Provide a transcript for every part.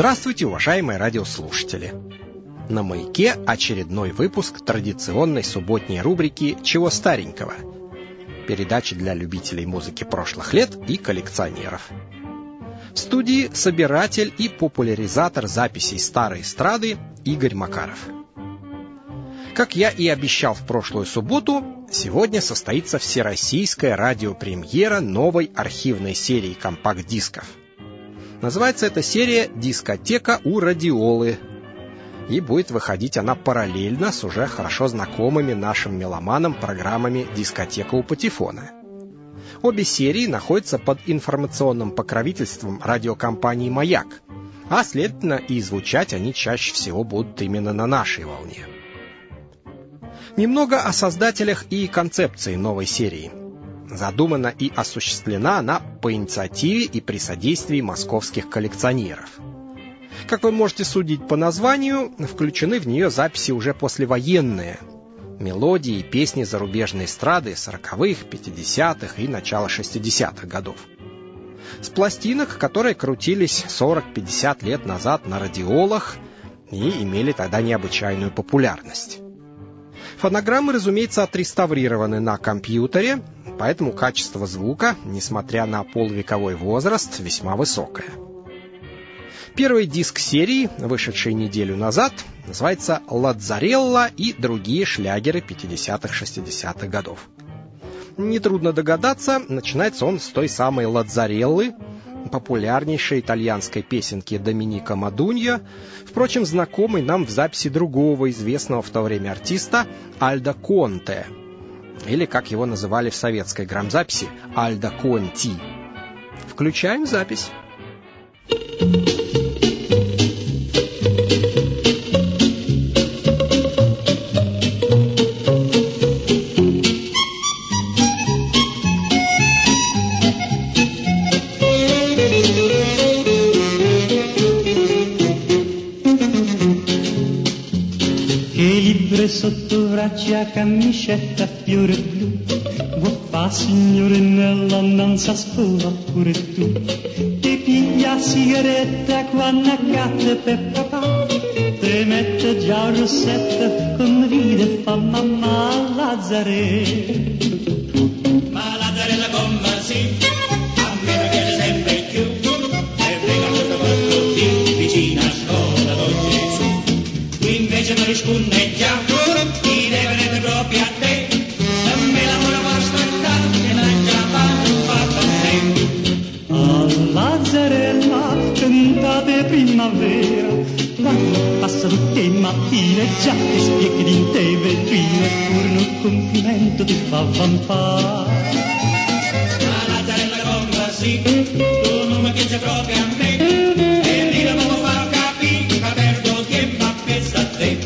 Здравствуйте, уважаемые радиослушатели! На «Маяке» очередной выпуск традиционной субботней рубрики «Чего старенького?» Передачи для любителей музыки прошлых лет и коллекционеров. В студии собиратель и популяризатор записей старой эстрады Игорь Макаров. Как я и обещал в прошлую субботу, сегодня состоится всероссийская радиопремьера новой архивной серии компакт-дисков. Называется эта серия «Дискотека у радиолы». И будет выходить она параллельно с уже хорошо знакомыми нашим меломанам программами «Дискотека у патефона». Обе серии находятся под информационным покровительством радиокомпании «Маяк», а, следовательно, и звучать они чаще всего будут именно на нашей волне. Немного о создателях и концепции новой серии. Задумана и осуществлена она по инициативе и при содействии московских коллекционеров. Как вы можете судить по названию, включены в нее записи уже послевоенные. Мелодии и песни зарубежной эстрады 40-х, 50-х и начала 60-х годов. С пластинок, которые крутились 40-50 лет назад на радиолах и имели тогда необычайную популярность. Фонограммы, разумеется, отреставрированы на компьютере, поэтому качество звука, несмотря на полувековой возраст, весьма высокое. Первый диск серии, вышедший неделю назад, называется «Лаззарелла и другие шлягеры 50-х-60-х годов». Нетрудно догадаться, начинается он с той самой «Лаззареллы», популярнейшей итальянской песенки Доминика Модуньо, впрочем, знакомой нам в записи другого известного в то время артиста Альдо Конте, или, как его называли в советской грамзаписи, Альдо Конти. Включаем запись. Sotto braccia, camicetta, fiore blu, vuoi fa signorinella, non sa sposa pure tu. Ti piglia sigaretta quando accade per papà, te mette già il rossetto, condivide fa mamma Lazzarella. Ma Lazzarella come sì, a me la chiede sempre più, e venga tutto quanto di vicina a scuola con Gesù. Tu invece non risponde già, proprio a te, dammi l'amore vostro che non già a Lazzarella, cantate primavera, l'anno passa tutte mattine, già ti spieghi di te vetrina, pur un complimento ti fa vampare. Ma Lazzarella come sì, tu non mi piace proprio a me, e lì la devo far capire, ma perdo tempo a pensa a te.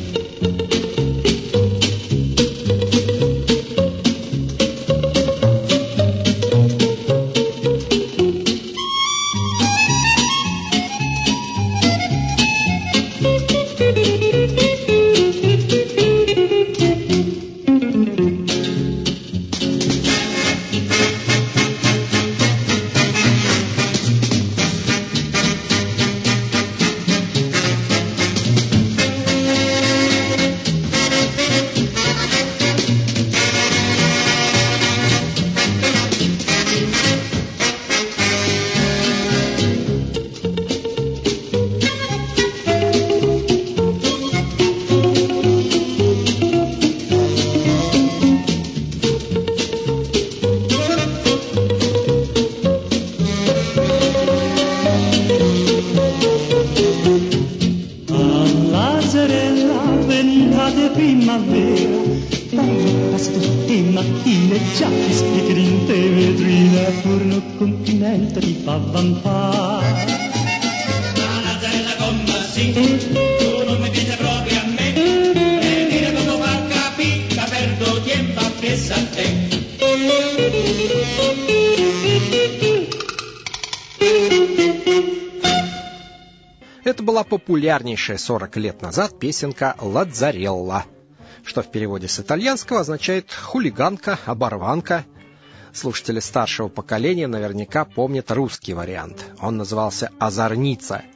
Это была популярнейшая 40 лет назад песенка «Лаззарелла», что в переводе с итальянского означает «хулиганка», «оборванка». Слушатели старшего поколения наверняка помнят русский вариант. Он назывался «Озорница».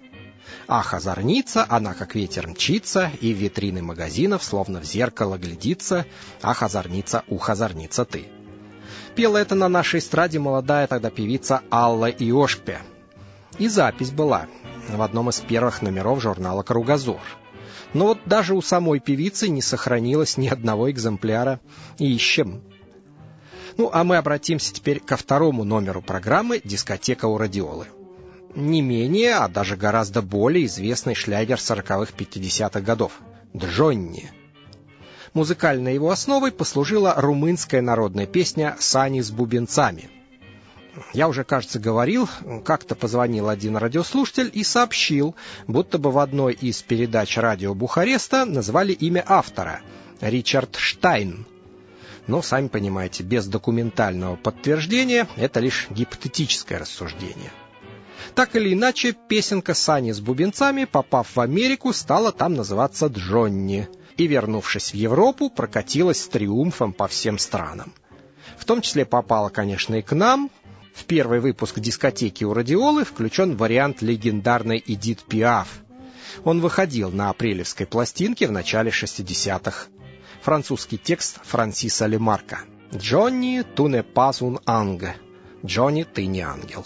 Ах, озорница, она как ветер мчится, и в витрины магазинов словно в зеркало глядится. Ах, озорница, ух, озорница ты. Пела это на нашей эстраде молодая тогда певица Алла Иошпе. И запись была в одном из первых номеров журнала «Кругозор». Но вот даже у самой певицы не сохранилось ни одного экземпляра. Ищем. Ну, а мы обратимся теперь ко второму номеру программы «Дискотека у радиолы». Не менее, а даже гораздо более известный шлягер 40-х-50-х годов — «Джонни». Музыкальной его основой послужила румынская народная песня «Сани с бубенцами». Я уже, кажется, говорил, как-то позвонил один радиослушатель и сообщил, будто бы в одной из передач радио Бухареста назвали имя автора — Ричард Штайн. Но, сами понимаете, без документального подтверждения это лишь гипотетическое рассуждение. Так или иначе, песенка «Сани с бубенцами», попав в Америку, стала там называться «Джонни», и, вернувшись в Европу, прокатилась с триумфом по всем странам. В том числе попала, конечно, и к нам. В первый выпуск «Дискотеки у радиолы» включен вариант легендарной Эдит Пиаф. Он выходил на апрелевской пластинке в начале 60-х. Французский текст Франсиса Лемарка. «Джонни, tu n'es pas un ange». «Джонни, ты не ангел».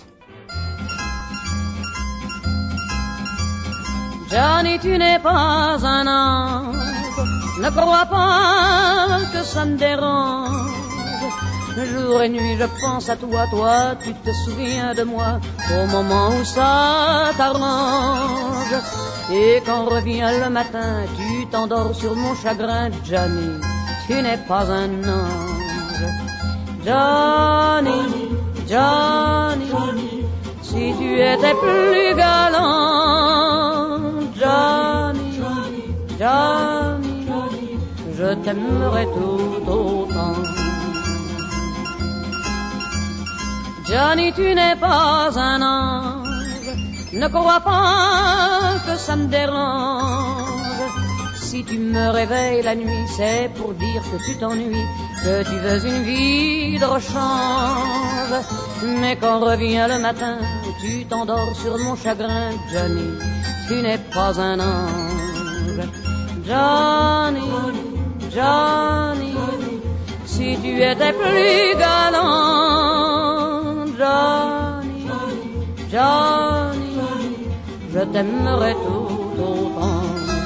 Johnny, tu n'es pas un ange, ne crois pas que ça me dérange. Jour et nuit je pense à toi, toi tu te souviens de moi au moment où ça t'arrange. Et quand revient le matin, tu t'endors sur mon chagrin. Johnny, tu n'es pas un ange. Johnny, Johnny, si tu étais plus galant. Johnny, Johnny, je t'aimerais tout autant. Johnny, tu n'es pas un ange, ne crois pas que ça me dérange. Si tu me réveilles la nuit, c'est pour dire que tu t'ennuies, que tu veux une vie de rechange. Mais quand revient le matin, tu t'endors sur mon chagrin. Johnny, tu n'es pas un ange. Johnny, Johnny, si tu étais plus galant. Johnny, Johnny, je t'aimerais tout autant.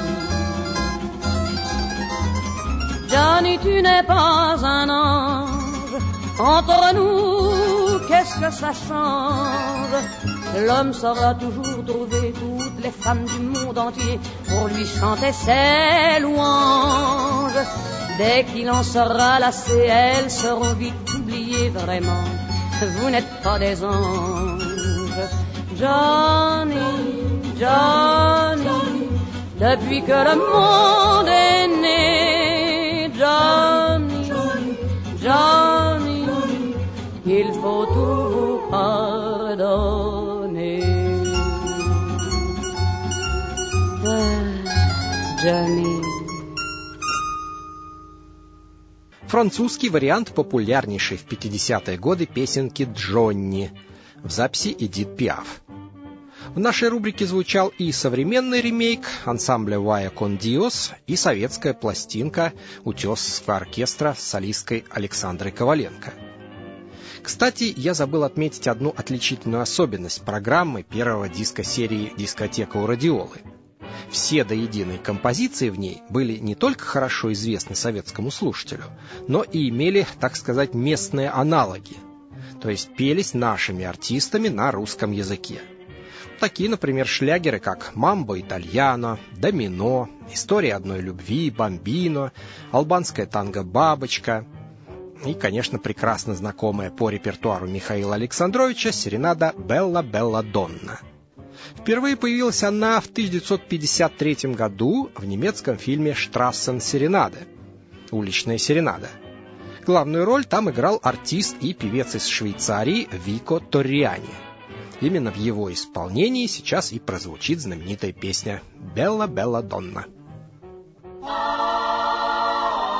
Johnny, tu n'es pas un ange. Entre nous, qu'est-ce que ça change? L'homme saura toujours trouver toutes les femmes du monde entier pour lui chanter ses louanges. Dès qu'il en sera lassé, elles seront vite oubliées vraiment. Vous n'êtes pas des anges. Johnny, Johnny, depuis que le monde est né. Johnny, Johnny, il faut tout vous pardonner. Johnny. Французский вариант популярнейшей в 50-е годы песенки «Джонни» в записи Эдит Пиаф. В нашей рубрике звучал и современный ремейк ансамбля «Вая кон Диос», и советская пластинка «Утесского оркестра» с солисткой Александрой Коваленко. Кстати, я забыл отметить одну отличительную особенность программы первого диска серии «Дискотека у радиолы». Все до единой композиции в ней были не только хорошо известны советскому слушателю, но и имели, так сказать, местные аналоги, то есть пелись нашими артистами на русском языке. Такие, например, шлягеры, как «Мамбо Итальяно», «Домино», «История одной любви», «Бамбино», «Албанская танго «Бабочка» и, конечно, прекрасно знакомая по репертуару Михаила Александровича серенада «Белла Белла Донна». Впервые появилась она в 1953 году в немецком фильме «Штрассен-серенаде» — «Уличная серенада». Главную роль там играл артист и певец из Швейцарии Вико Торриани. Именно в его исполнении сейчас и прозвучит знаменитая песня «Белла Белла Донна».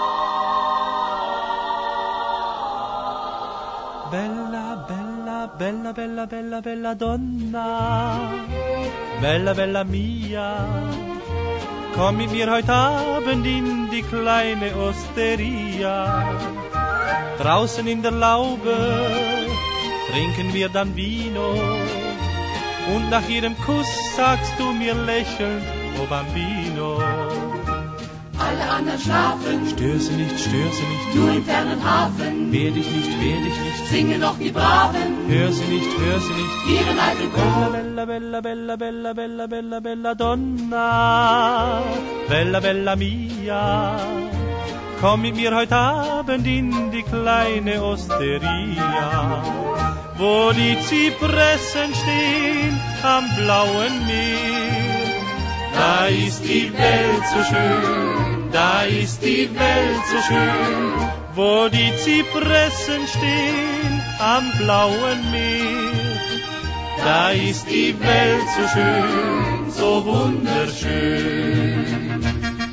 Bella, bella, Bella, bella, bella, bella donna, bella, bella mia, komm mit mir heute Abend in die kleine Osteria. Draußen in der Laube trinken wir dann Vino und nach jedem Kuss sagst du mir lächelnd, oh Bambino. Alle anderen schlafen, stör sie nicht, nur im fernen Hafen. Wehr dich nicht, singen noch die Braven. Hör sie nicht, ihren alten Chor. Bella, bella, bella, bella, bella, bella, bella donna, bella, bella mia, komm mit mir heute Abend in die kleine Osteria, wo die Zypressen stehen am blauen Meer. Da ist die Welt so schön, da ist die Welt so schön, wo die Zypressen stehen am blauen Meer. Da ist die Welt so schön, so wunderschön.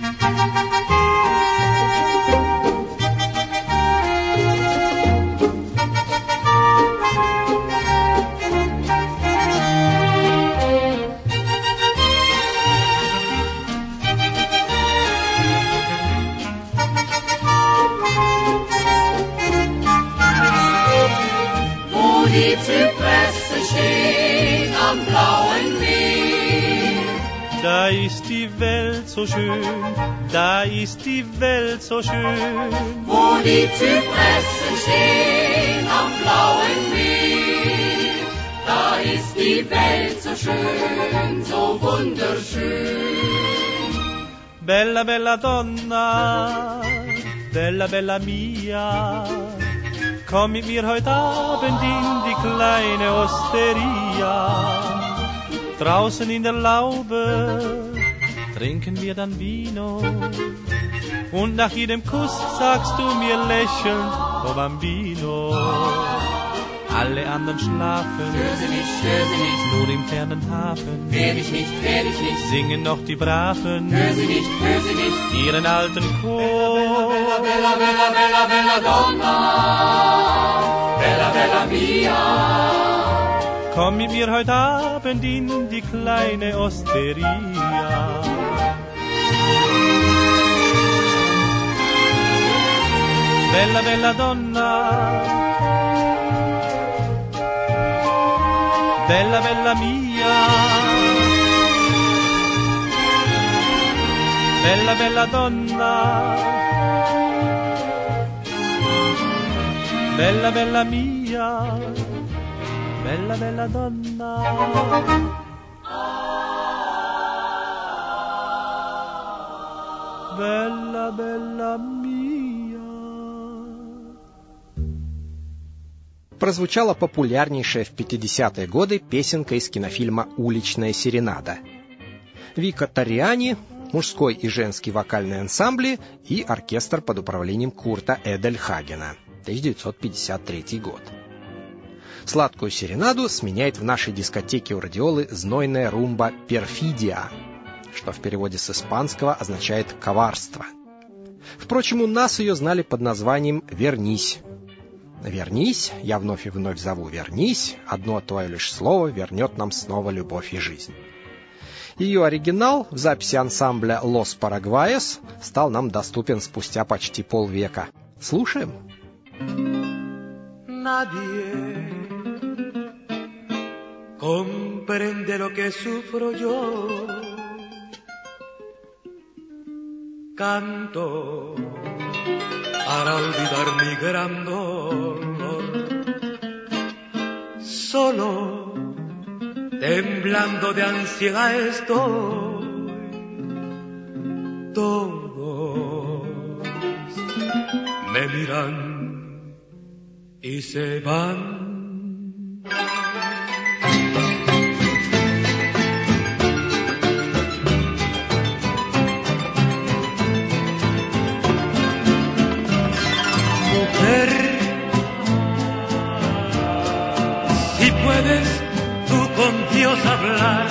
Die Zypressen stehen am blauen Meer. Da ist die Welt so schön, da ist die Welt so schön. Wo die Zypressen stehen am blauen Meer. Da ist die Welt so schön, so wunderschön. Bella, bella donna, bella, bella mia, komm mit mir heute Abend in die kleine Osteria. Draußen in der Laube trinken wir dann Vino und nach jedem Kuss sagst du mir lächelnd, oh Bambino. Alle anderen schlafen, stör sie nicht, nur im fernen Hafen. Wehr dich nicht, singen noch die Braven, hör sie nicht, ihren alten Chor. Bella, bella, bella, bella, bella donna, bella, bella mia. Komm mit mir heute Abend in die kleine Osteria. Bella, bella donna, bella, bella mia, bella, bella donna, bella, bella mia, bella, bella donna. Bella, bella mia. Прозвучала популярнейшая в 50-е годы песенка из кинофильма «Уличная серенада». Вика Тарриани, мужской и женский вокальные ансамбли и оркестр под управлением Курта Эдельхагена, 1953 год. Сладкую серенаду сменяет в нашей дискотеке у радиолы знойная румба «Перфидия», что в переводе с испанского означает «коварство». Впрочем, у нас ее знали под названием «Вернись». «Вернись, я вновь и вновь зову, вернись, одно твое лишь слово вернет нам снова любовь и жизнь». Ее оригинал в записи ансамбля «Лос Парагваес» стал нам доступен спустя почти полвека. Слушаем. Nadie comprende lo que sufro yo. Canto para olvidar mi gran dolor. Solo, temblando de ansiedad estoy. Todos me miran y se van. Si puedes tú con Dios hablar,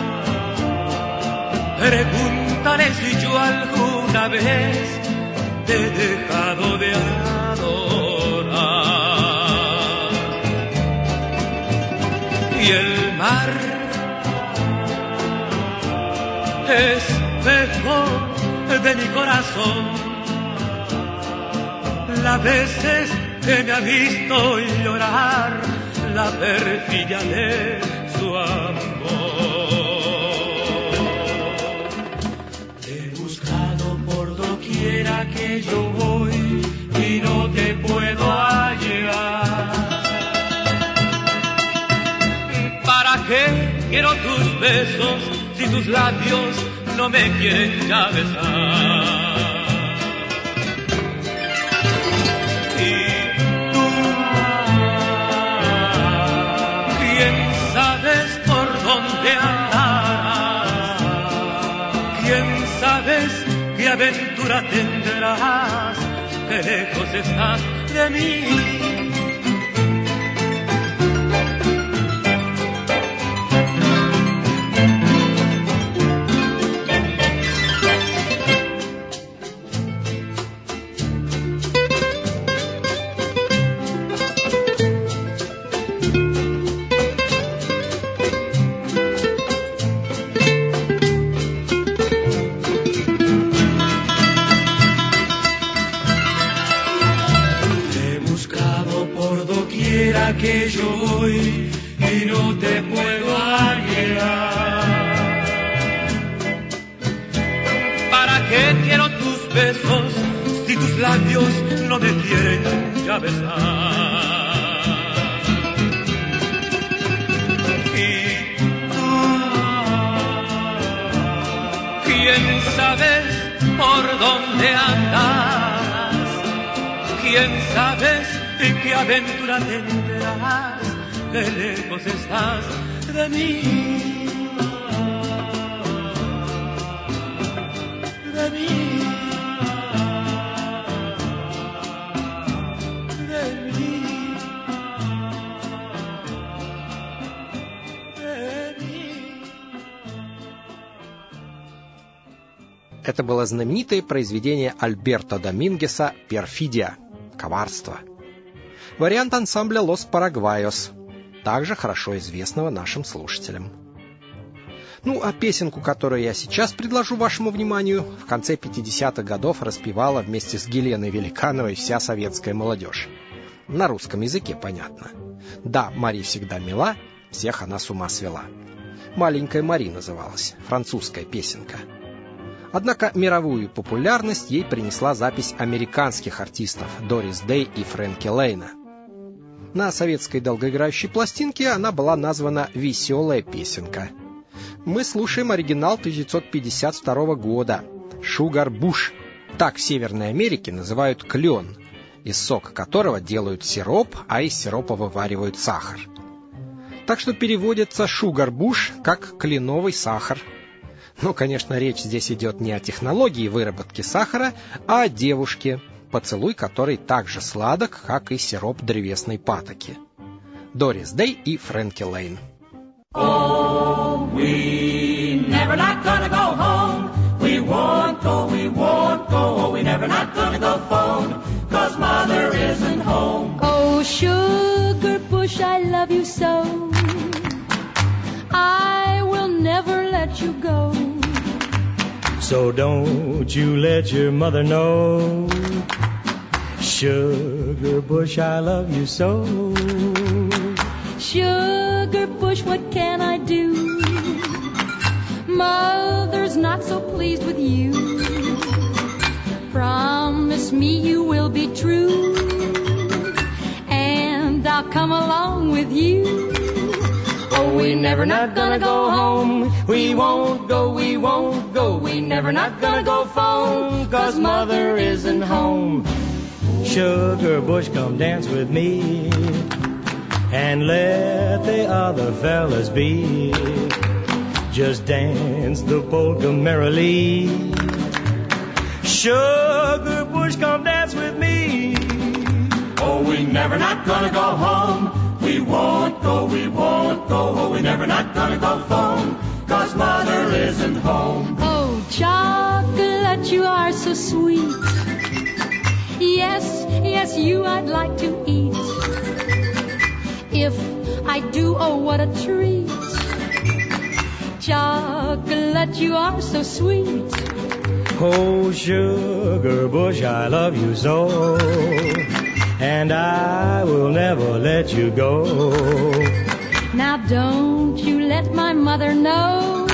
pregúntale si yo alguna vez te he dejado de adorar. es mejor de mi corazón. Las veces que me ha visto llorar, la perfidia de su amor. Te he buscado por doquiera que yo voy y no te puedo hallar. ¿Para qué quiero tus besos si tus labios no me quieren ya besar? ¿Qué aventura tendrás? Que lejos estás de mí. Que yo voy y no te puedo hallar. ¿Para qué quiero tus besos si tus labios no me quieren ya besar? Y tú, ¿quién sabe por dónde andas? ¿Quién sabe qué aventura tendrás? Que lejos estás de mí, de mí, de mí, de mí. Это было знаменитое произведение Альберто Домингеса «Перфидия» — «Коварство». Вариант ансамбля «Лос Парагвайос», также хорошо известного нашим слушателям. Ну, а песенку, которую я сейчас предложу вашему вниманию, в конце 50-х годов распевала вместе с Геленой Великановой вся советская молодежь. На русском языке, понятно. Да, Мари всегда мила, всех она с ума свела. «Маленькая Мари» называлась, французская песенка. Однако мировую популярность ей принесла запись американских артистов Дорис Дэй и Фрэнки Лейна. На советской долгоиграющей пластинке она была названа «Веселая песенка». Мы слушаем оригинал 1952 года «Sugar Bush». Так в Северной Америке называют клен, из сока которого делают сироп, а из сиропа вываривают сахар. Так что переводится «Sugar Bush» как «кленовый сахар». Но, конечно, речь здесь идет не о технологии выработки сахара, а о девушке, поцелуй которой так же сладок, как и сироп древесной патоки. Дорис Дэй и Фрэнки Лейн. Oh, we never not gonna go home. We won't go, we won't go. Oh, we never not gonna go phone, 'cause mother isn't home. Oh, Sugar Bush, I love you so. I will never let you go. So don't you let your mother know. Sugar Bush, I love you so. Sugar Bush, what can I do? Mother's not so pleased with you. Promise me you will be true, and I'll come along with you. Oh, we never not gonna go home. We won't go, we won't go. We never not gonna go phone, 'cause mother isn't home. Sugar Bush, come dance with me, and let the other fellas be. Just dance the polka merrily. Sugar Bush, come dance with me. Oh, we never not gonna go home. We won't go, we won't go. Oh, we never not gonna go phone, 'cause mother isn't home. Oh, chocolate, you are so sweet. Yes, yes, you I'd like to eat. If I do, oh, what a treat. chocolate, you are so sweet. Oh, sugar bush, I love you so, and I will never let you go. Now don't you let my mother know.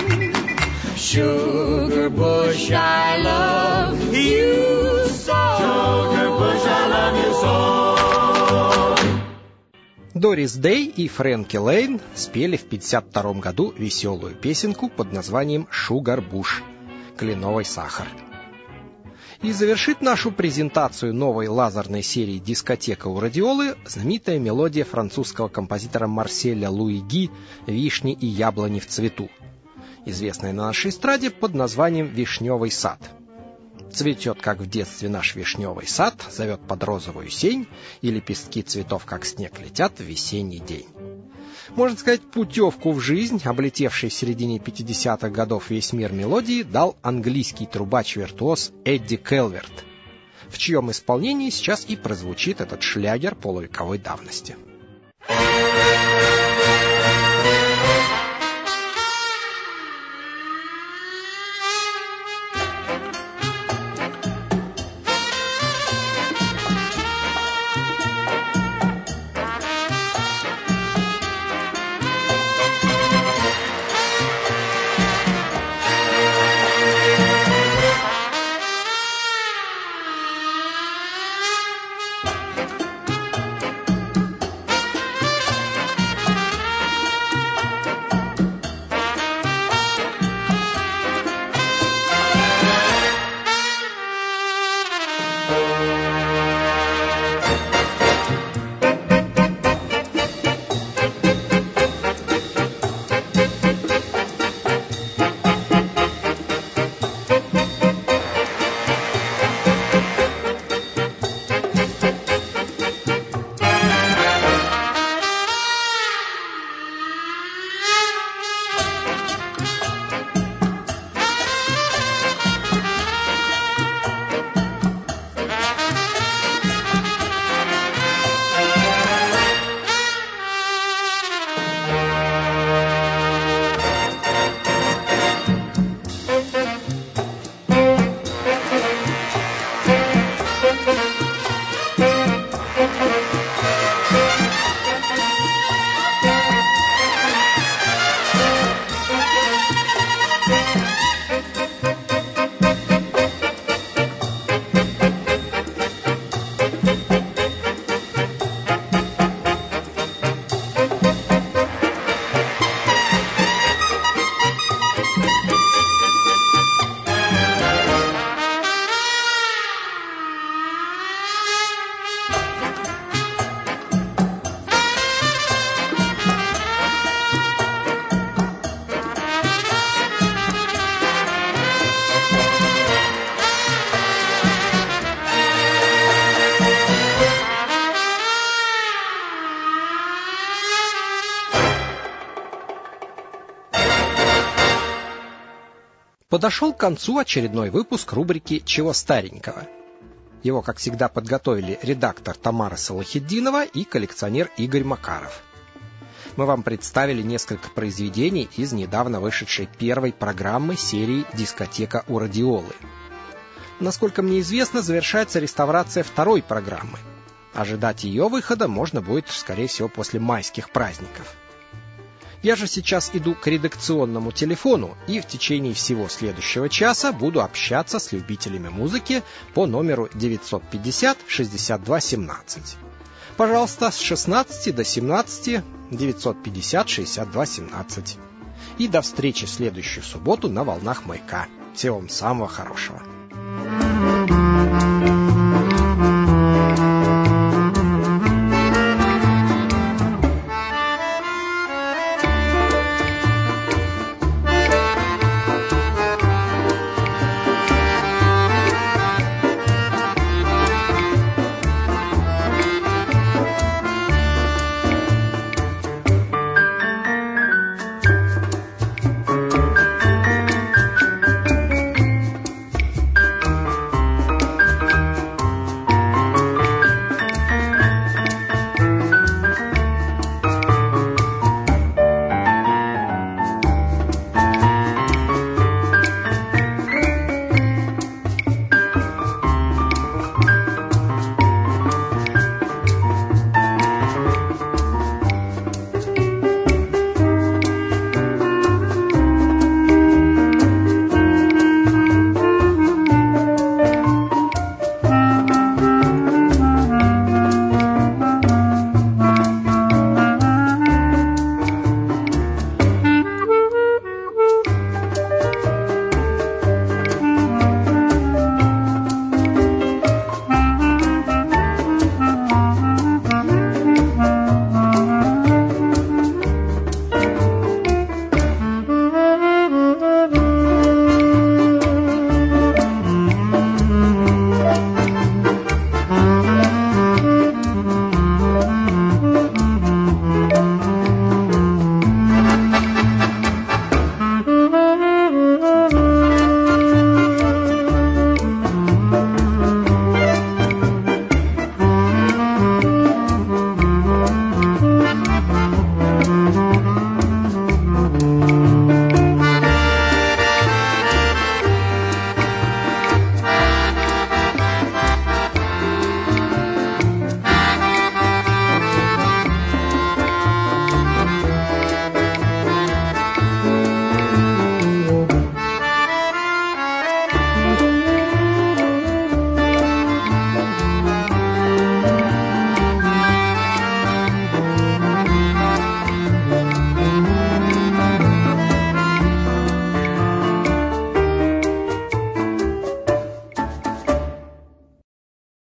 Sugar bush, I love you so. Sugar bush, I love you so. Дорис Дэй и Фрэнки Лейн спели в 1952 году веселую песенку под названием «Шугар Буш» — «Кленовый сахар». И завершит нашу презентацию новой лазерной серии «Дискотека у радиолы» знаменитая мелодия французского композитора Марселя Луи Ги «Вишни и яблони в цвету», известная на нашей эстраде под названием «Вишневый сад». Цветет, как в детстве наш вишневый сад, зовет под розовую сень, и лепестки цветов, как снег, летят в весенний день. Можно сказать, путевку в жизнь, облетевший в середине 50-х годов весь мир мелодии, дал английский трубач-виртуоз Эдди Келверт, в чьем исполнении сейчас и прозвучит этот шлягер полувековой давности. Подошел к концу очередной выпуск рубрики «Чего старенького?». Его, как всегда, подготовили редактор Тамара Салахитдинова и коллекционер Игорь Макаров. Мы вам представили несколько произведений из недавно вышедшей первой программы серии «Дискотека у радиолы». Насколько мне известно, завершается реставрация второй программы. Ожидать ее выхода можно будет, скорее всего, после майских праздников. Я же сейчас иду к редакционному телефону и в течение всего следующего часа буду общаться с любителями музыки по номеру 950-62-17. Пожалуйста, с 16 до 17 950-62-17. И до встречи в следующую субботу на волнах Маяка. Всего вам самого хорошего.